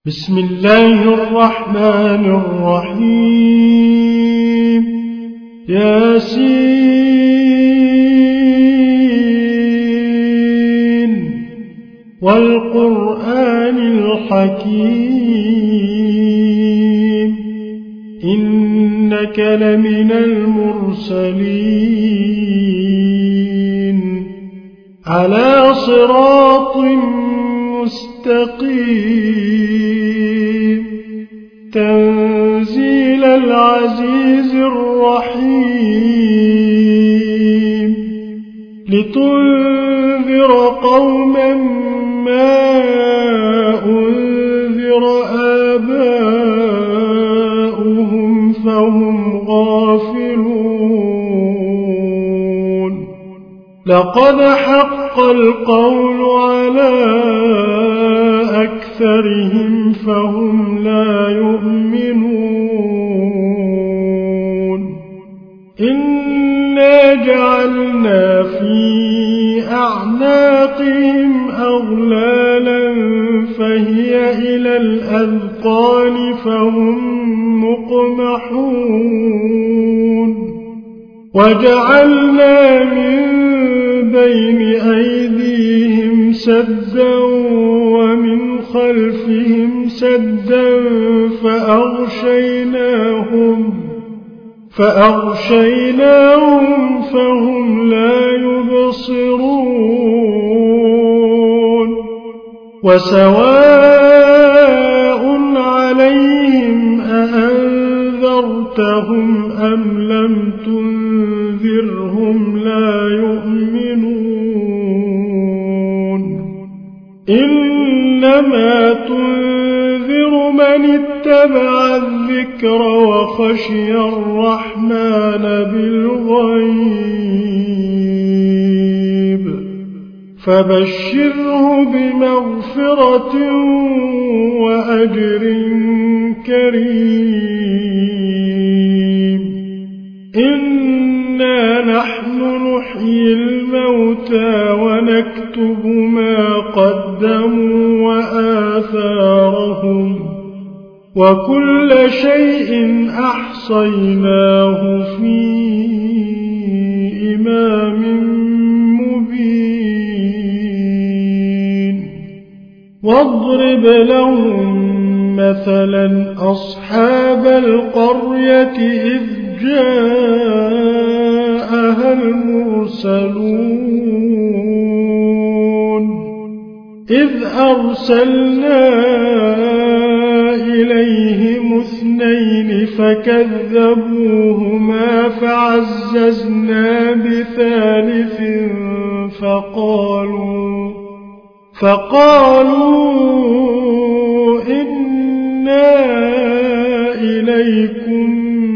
بسم الله الرحمن الرحيم ياسين والقرآن الحكيم إنك لمن المرسلين على صراط مستقيم تنزيل العزيز الرحيم لتنذر قوما ما أنذر آباؤهم فهم غافلون لقد حق القول على أكثرهم فهم لا يؤمنون إنا جعلنا في أعناقهم أغلالا فهي إلى الأذقان فهم مقمحون وجعلنا من بين أيديهم سدا ومن خلفهم سدا فأغشيناهم فهم لا يبصرون وسواء عليهم أأنذرتهم أم لم تنذرهم لا يؤمنون إنما تنذر من اتبع الذكر وخشي الرحمن بالغيب فبشره بمغفرة وأجر كريم إنا نحن نحيي الموتى ونكتب ما قدموا وآثارهم وكل شيء أحصيناه في إمام مبين واضرب لهم مثلا أصحاب القرية إذ جاءها المرسلون إذ أرسلنا إليهم 2 فكذبوهما فعززنا بثالث فقالوا إنا إليكم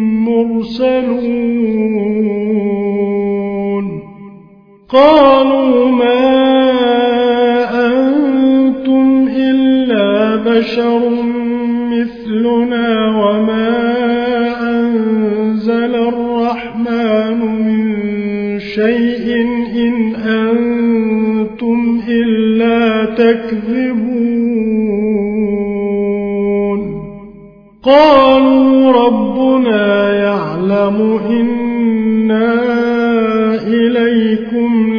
مرسلون قالوا ما أنتم إلا بشر مثلنا وما أنزل الرحمن من شيء إن أنتم إلا تكذبون قالوا ربنا يعلم إنا إليكم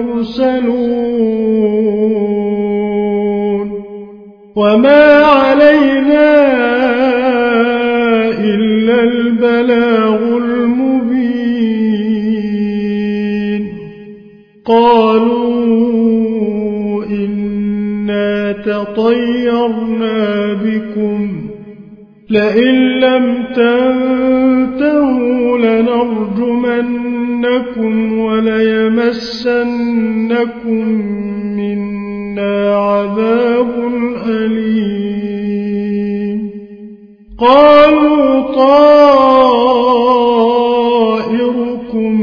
لمرسلون وما علينا إلا البلاغ المبين قالوا إنا تطيرنا بكم لئن لم تنتهوا لنرجمنكم وليمسنكم منا عذاب أليم قالوا طائركم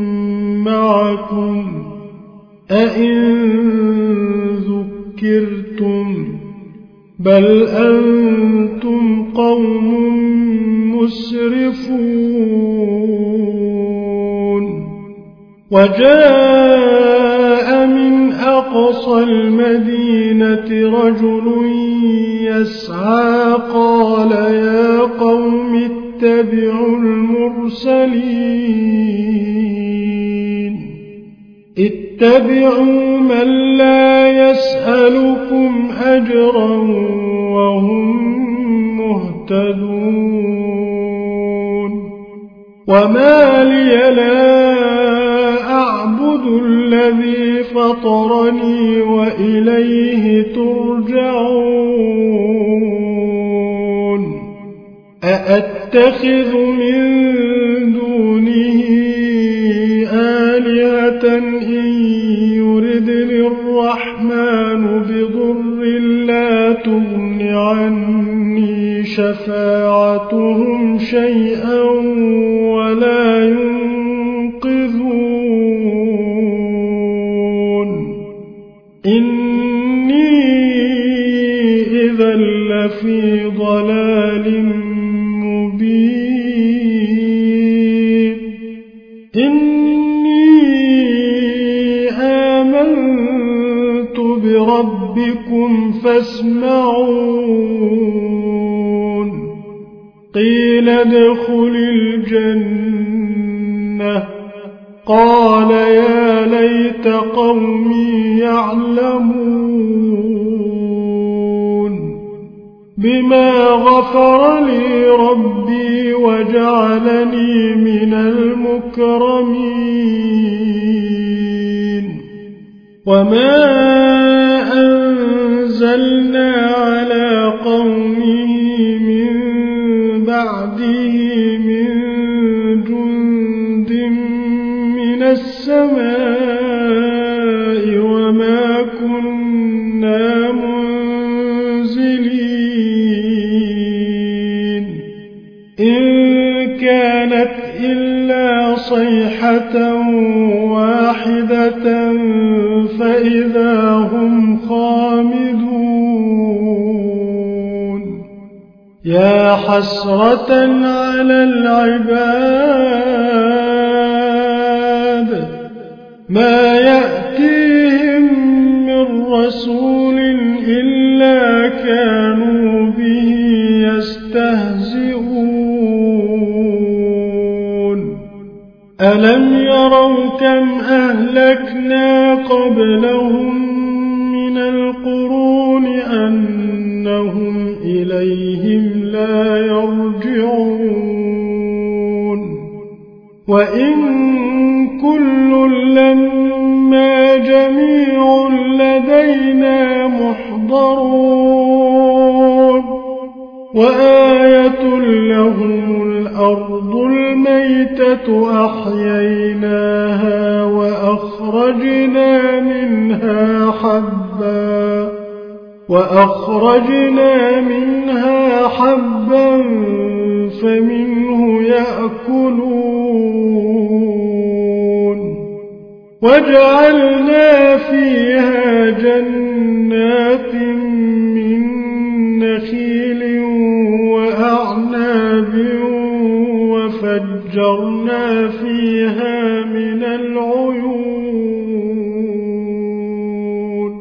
معكم أئن ذكرتم بل أنتم قوم مسرفون وجاء من أقصى المدينة رجل يسعى قال يا قوم اتبعوا المرسلين اتبعوا من لا يسألكم أجرا وهم مهتدون وما لي لا أعبد الذي فطرني وإليه ترجعون أأتخذ من دونه آلهة إن يردني الرحمن بضر لا تغن عني شفاعتهم شيئا ولا ينقذون إني إذا لفي ضلال مبين إني آمنت بربكم فاسمعون قيل ادخل الجنة قال يا ليت قومي يعلمون بما غفر لي ربي وجعلني من المكرمين وما أنزلنا على قومه من بعده من جند من السماء وما كنا منزلين إن كانت إلا صيحة واحدة فإذا هم خامدون يا حسرة على العباد ما يأتيهم من رسول إلا كانوا به يستهزئون ألم يروا كم أهلكنا قبلهم من القرون أنهم إليهم لا يرجعون وإن كل لما جميع لدينا محضرون وآية لهم الأرض الميتة أحييناها وأخرجنا منها حبا فمنه يأكلون وجعلنا فيها جنات من نخيل وأعناب وفجرنا فيها من العيون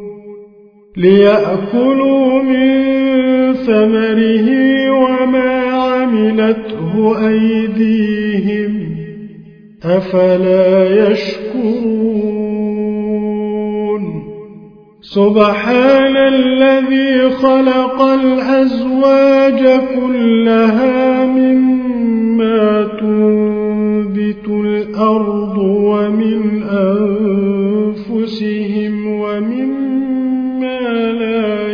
ليأكلوا من ثمره وما عملته أيديهم أفلا يشكرون سبحان الذي خلق الأزواج كلها مما تنبت الأرض ومن أنفسهم ومما لا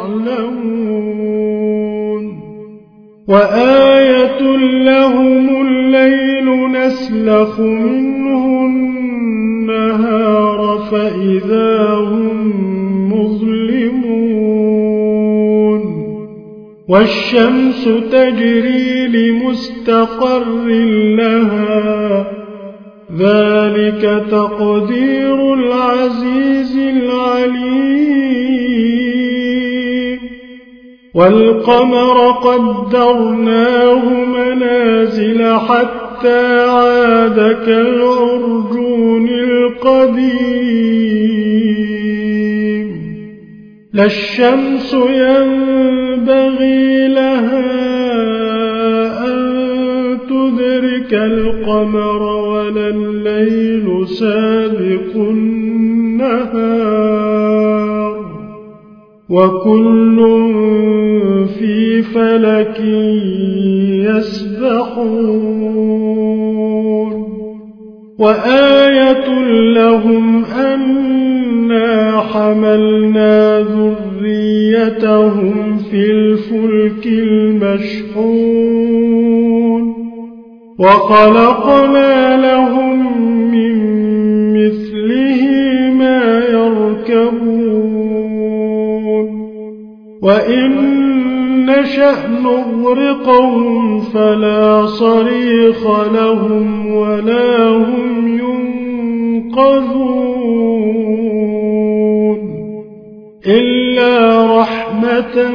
يعلمون وآية لهم الليل نسلخ منه النهار فإذا هم مظلمون والشمس تجري لمستقر لها ذلك تقدير العزيز العليم والقمر قدرناه منازل حتى عاد كالعرجون القديم لا الشمس ينبغي ينبغي لها أن تدرك القمر ولا الليل سابق النهار وكل في فلك يسبحون وآية لهم أنا حملنا ذريتهم في الفلك المشحون وخلقنا لهم من مثله ما يركبون وإن نشأ نغرقهم فلا صريخ لهم ولا هم ينقذون إلا رحمة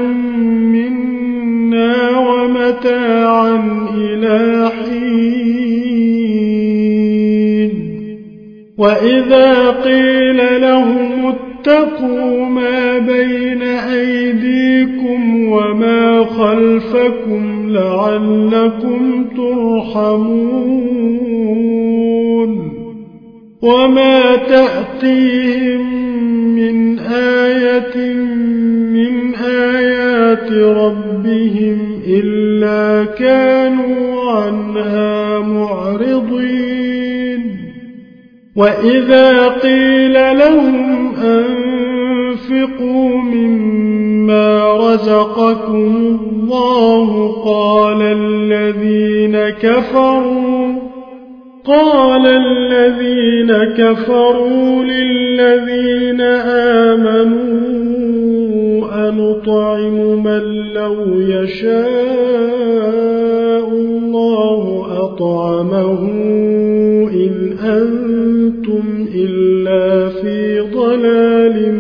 منا ومتاعا إلى حين وإذا قيل لهم اتقوا ما بين أيديكم وما خلفكم لعلكم ترحمون وما تأتيهم من آية من آيات ربهم إلا كانوا عنها معرضين وإذا قيل لهم أنفقوا مما رزقكم الله قال الذين كفروا للذين آمنوا أنطعم من لو يشاء الله أطعمه إن أنتم إلا في ضلال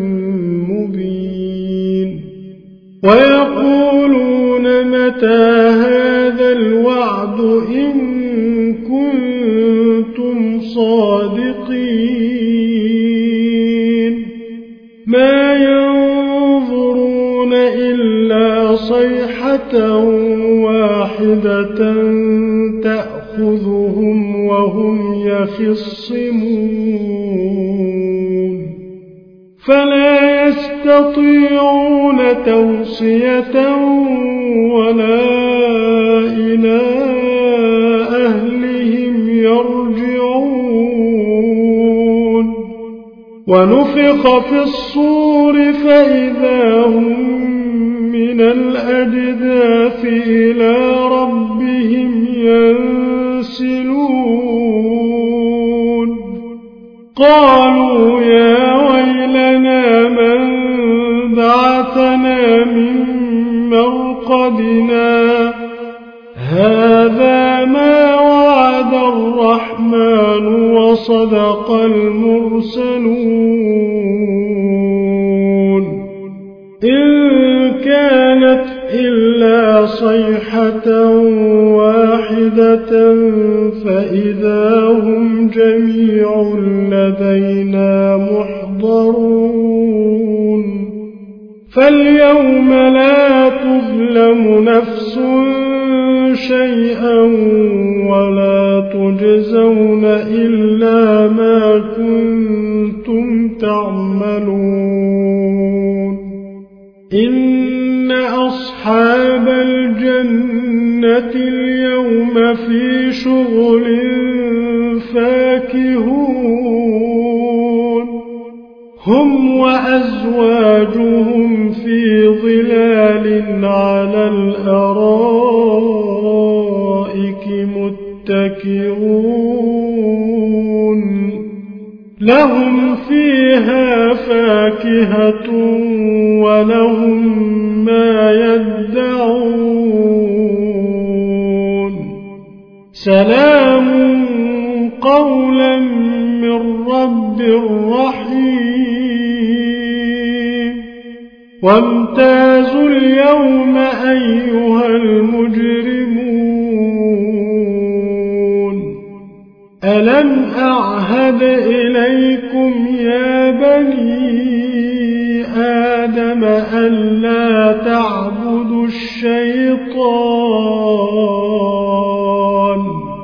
مبين ويقولون متى هذا الوعد إن كنتم صادقين ما ينظرون إلا صيحة واحدة تأخذهم وهم يخصمون فلا يستطيعون توصية ولا إلى أهلهم يرجعون ونفخ في الصور فإذا هم من الأجداث إلى ربهم ينسلون قالوا يا ويلنا من بعثنا من مرقدنا هذا ما وعد الرحمن وصدق المرسلون إن كانت إلا صيحة واحدة فإذا هم جميع لدينا محضرون فاليوم لا تظلم نفس شيئا ولا تجزون إلا ما كنتم تعملون إن أصحاب الجنة اليوم في شغل فاكهون هم وأزواجهم في ظلال على الأرائك متكئون لهم فيها فاكهة ولهم ما يدعون سلام قولا من رب رحيم وامتازوا اليوم أيها المجرمون ألم أعهد إليكم يا بني آدم ألا تعبدوا الشيطان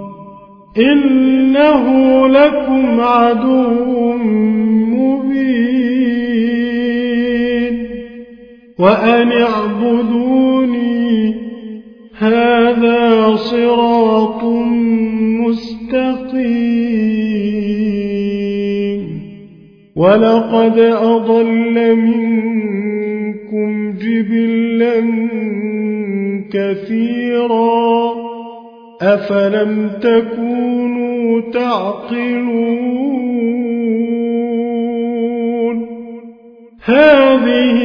إنه لكم عدو مبين وأن اعبدوني هذا صراط مستقيم ولقد أضل منكم جبلا كثيرا أفلم تكونوا تعقلون هذه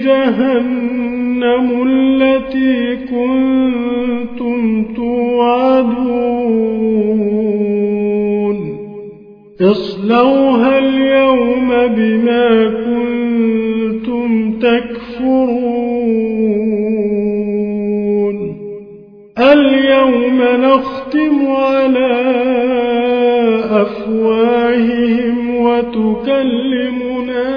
جهنم التي كنتم توعدون اصلوها اليوم بما كنتم تكفرون اليوم نختم على أفواههم وتكلمنا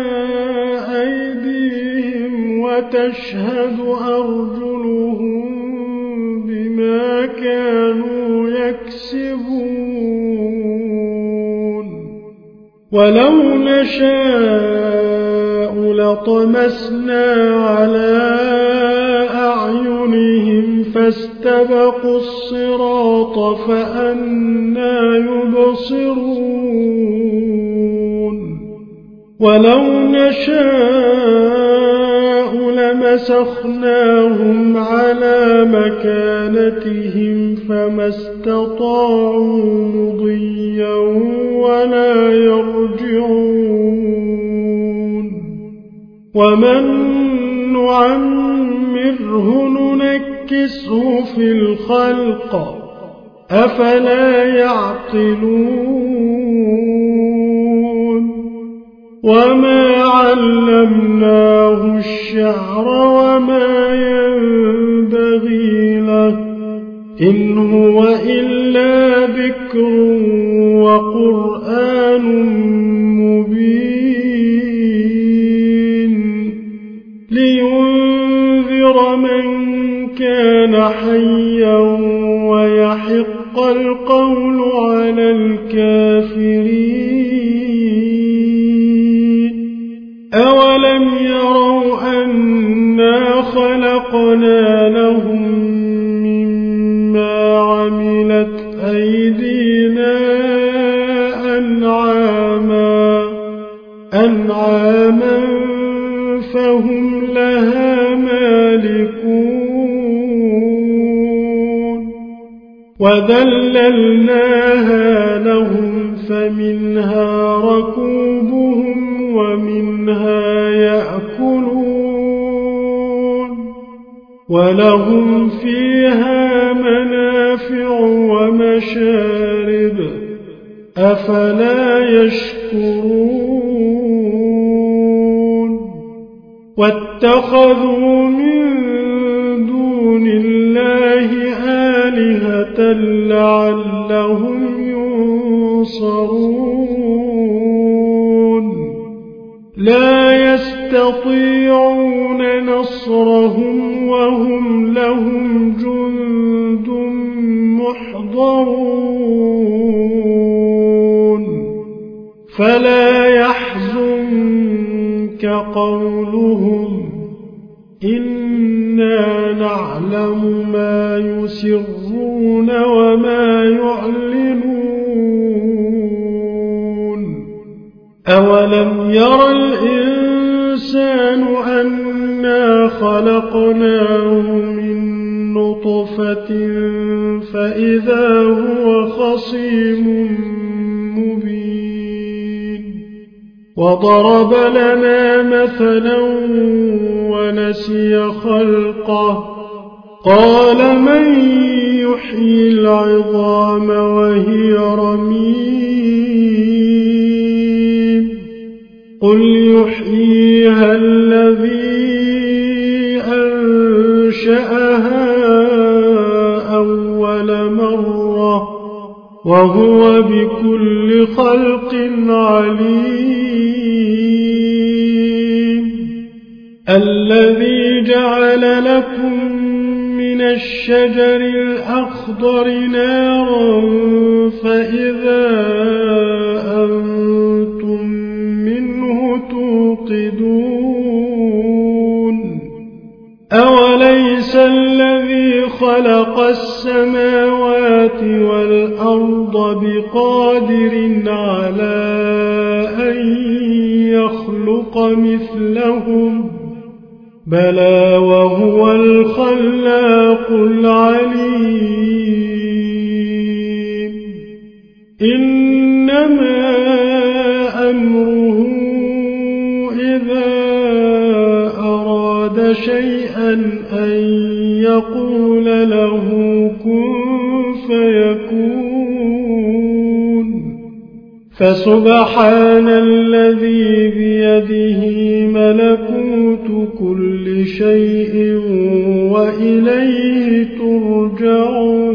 أيديهم وتشهد أرجلهم بما كانوا يكسبون ولو نشاء لطمسنا على أعينهم فاستبقوا الصراط فأنى يبصرون ولو نشاء لمسخناهم على مكانتهم فما استطاعوا مضيا ولا يرجعون ومن نعمره ننكسه في الخلق أفلا يعقلون وما علمناه الشعر وما ينبغي له إن هو إلا ذكر وقرآن مبين لينذر من كان حيا ويحق القول على الكافرين أولم يروا أنا خلقنا لهم مما عملت أيدينا أنعاما فهم لها مالكون وذللناها لهم فمنها ركوبهم ومنها يأكلون ولهم فيها منافع ومشارب أفلا يشكرون واتخذوا من دون الله آلهة لعلهم ينصرون لا يستطيعون نصرهم وهم لهم جند محضرون فلا يحزنك قولهم إنا نعلم ما يسرون وما يعلنون أولم ير الإنسان أنا خلقناه من نطفة فإذا هو خصيم مبين وضرب لنا مثلا ونسي خلقه قال من يحيي العظام وهي رميم قل يحييها الذي أنشأها أول مرة وهو بكل خلق عليم الذي جعل لكم من الشجر الأخضر نارا فإذا أنتم منه توقدون أوليس الذي خلق السماوات والأرض بقادر على أن يخلق مثلهم بلى وهو الخلاق العليم إنما أمره إذا أراد شيئا أن يقول له كن فيكون فسبحان الذي بيده ملكوت كل شيء وإليه ترجعون